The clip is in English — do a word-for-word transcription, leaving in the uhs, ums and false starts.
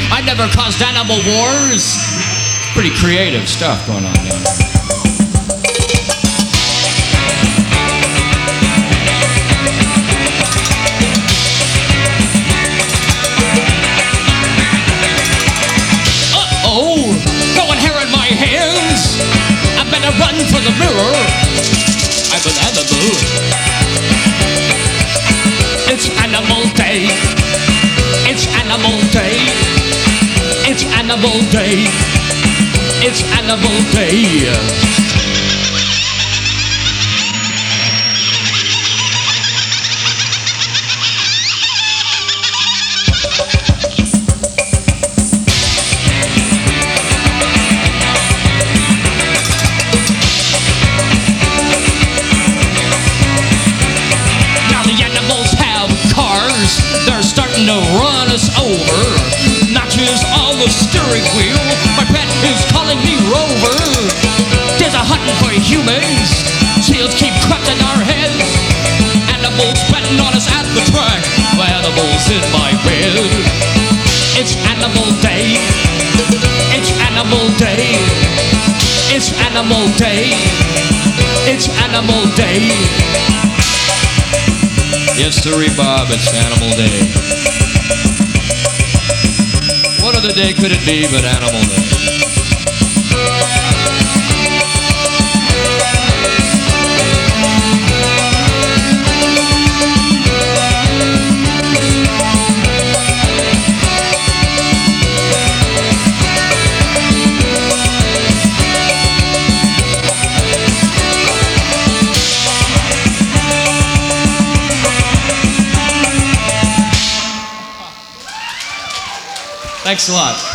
I never caused animal wars. Pretty creative stuff going on down there. Run for the mirror. I'm an animal. It's animal day. It's animal day. It's animal day. It's animal day. To run us over, notches on the steering wheel. My pet is calling me Rover. There's a hunting for humans. Seals keep cutting our heads. Animals betting on us at the track. Animals in my bed. It's animal day. It's animal day. It's animal day. It's animal day. Yes, sirree, Bob, it's animal day. What other day could it be but animal day? Thanks a lot.